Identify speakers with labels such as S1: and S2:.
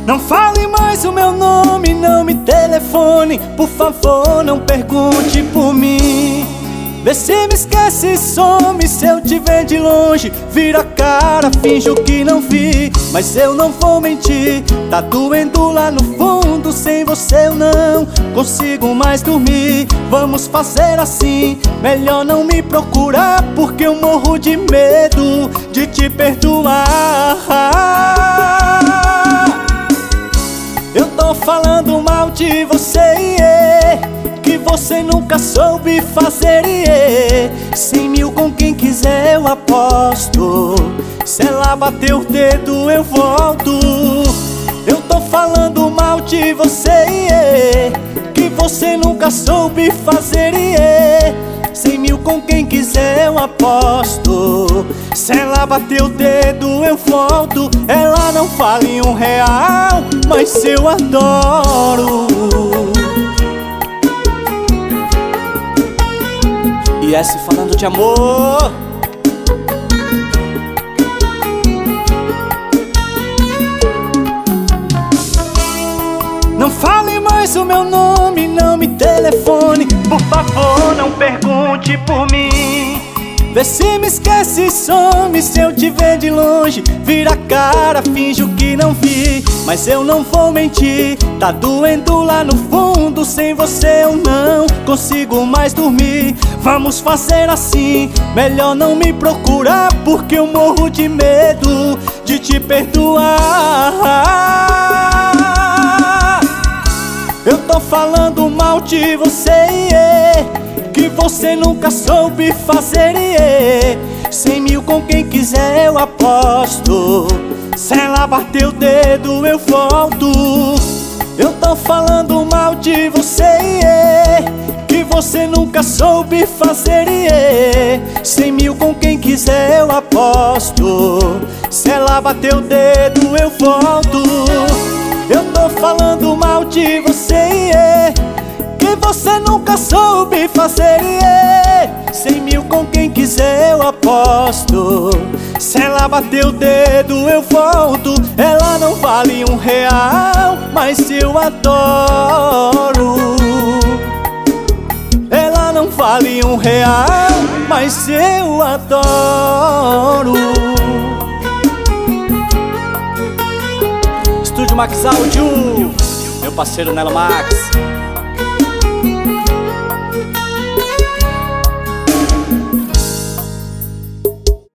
S1: Não fale mais o meu nome, não me telefone. Por favor, não pergunte por mim. Vê se me esquece e some. Se eu te ver de longe, vira a cara, finjo que não vi. Mas eu não vou mentir, tá doendo lá no fundo. Sem você eu não consigo mais dormir. Vamos fazer assim, melhor não me procurar, porque eu morro de medo de te perdoar. Eu tô falando mal de você, que você nunca soube fazer, Cem mil com quem quiser eu aposto. Se ela bater o dedo eu volto. Eu tô falando mal de você, que você nunca soube fazer, Cem mil com quem quiser eu aposto. Se ela bater o dedo eu volto. Ela não vale R$1, mas eu adoro. E esse falando de amor. Não fale mais o meu nome, não me telefone. Por favor, não pergunte por mim. Vê se me esquece e some. Se eu te ver de longe, vira a cara, finjo que não vi. Mas eu não vou mentir, tá doendo lá no fundo. Sem você eu não consigo mais dormir. Vamos fazer assim, melhor não me procurar, porque eu morro de medo de te perdoar. Eu tô falando mal de você, que você nunca soube fazer, Cem mil com quem quiser eu aposto. Se ela bater o dedo eu volto. Eu tô falando mal de você, que você nunca soube fazer, Cem mil com quem quiser eu aposto. Se ela bater o dedo eu volto. Eu tô falando mal de você, que você nunca soube fazer, Cem mil com quem quiser eu aposto. Se ela bater o dedo eu volto. Ela não vale R$1, mas eu adoro. Ela não vale R$1, mas eu adoro. Estúdio Max Áudio, meu parceiro Nelo Max.